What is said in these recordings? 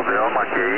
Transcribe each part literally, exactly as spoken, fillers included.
zero, Monkey.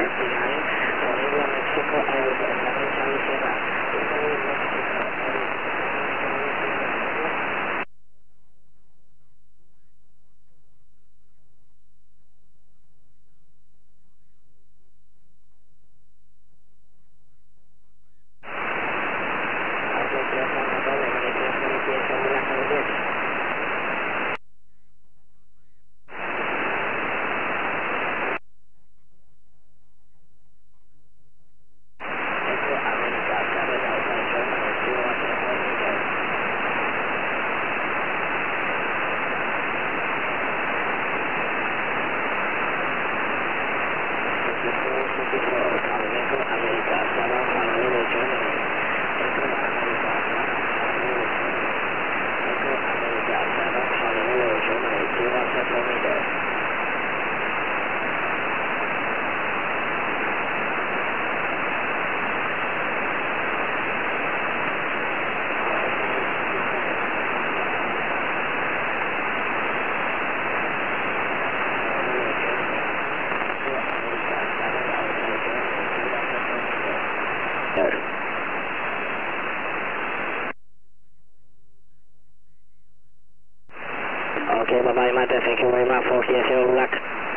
Okay, bye-bye, Mate. Thank you very much for here. Good luck.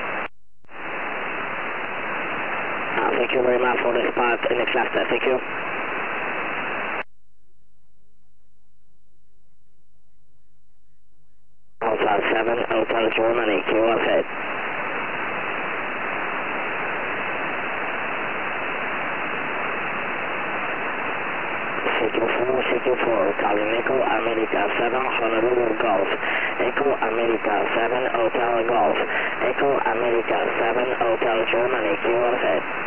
Uh, thank you very much for the spot in the cluster. Thank you. Hotel seven, Hotel Germany. Q ahead. C Q four, C Q four, calling Echo America seven, Honolulu Golf. Echo America seven, Hotel Golf. Echo America seven, Hotel Germany, Q ahead.